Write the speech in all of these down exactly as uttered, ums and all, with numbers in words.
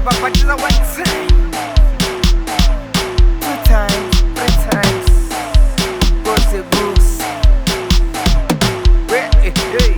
baba batiza one time, two times, three times. Goes the goose. Hey, hey.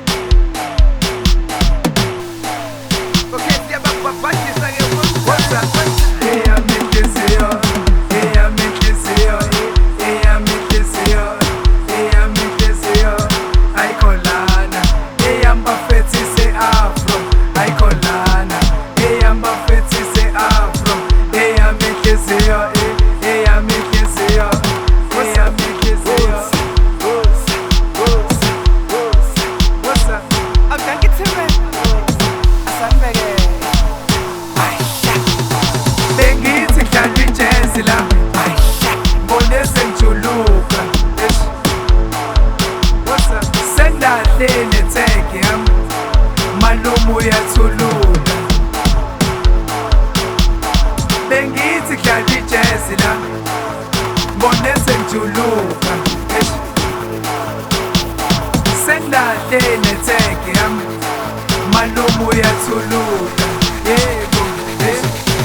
Okay, yeah, baba batiza what's up? Hey, I'm in this here. Hey, I'm in this here. Hey, I'm in this here. Hey, I'm in this here. I call Lana. Hey, I'm Buffetti say Afro. I call Lana. Hey, I'm Buffetti say Afro. Hey, I'm in this here. Hey, I'm in this here. Hey, I'm in this here. What's up? I'm gonna get to it. Asambege. Bengithi ngidlala ijazz la. Ngibone sengijuluka. What's up? Sendahlele tag yami. Malume uyathulula. Bengithi ngidlala ijazz la. Ngibone sengijuluka. Sendahlele tag yami. Malume uyathulula. Yebo, eh.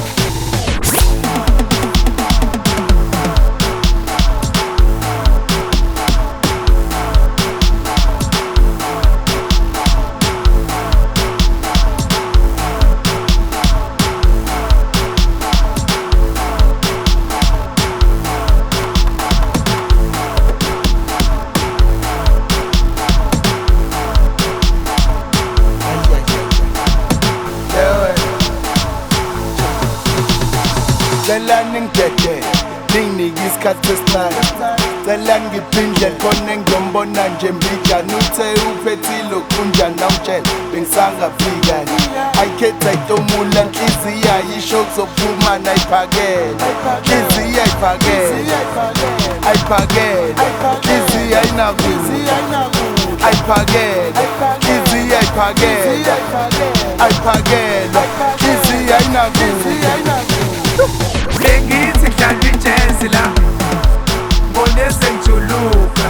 Cela ngidede ninginike isikhathi esincane cela ngiphindle khona ngiyombona nje mbijana uthe uphethile okunjani nawutshela bengisangafika ayikhetha itomula nhliziyo ayisho kuzophuma nayiphakele nhliziyo ayiphakele ayiphakele nhliziyo ayinakuzi ayiphakele nhliziyo ayiphakele ayiphakele nhliziyo ayinakuzi Bengithi ngidlala ijazz la. Ngibone sengijuluka.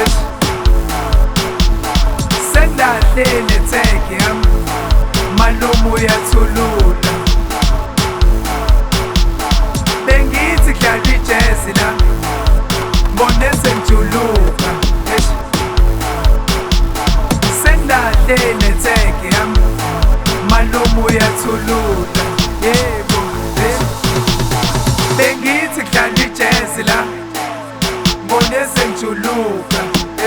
Sendahlele tag yami. Malume uyathulula. Bengithi ngidlala ijazz la. Ngibone sengijuluka. Sendahlele tag yami. Malume uyathulula. Yebo, eh. Bengithi ngidlala ijazz la. Ngibone sengijuluka.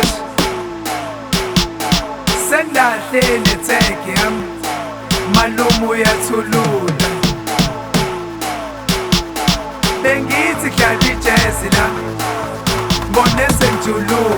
Sendahlele tag yami. Malume uyathulula. Bengithi ngidlala ijazz la. Ngibone sengijuluka.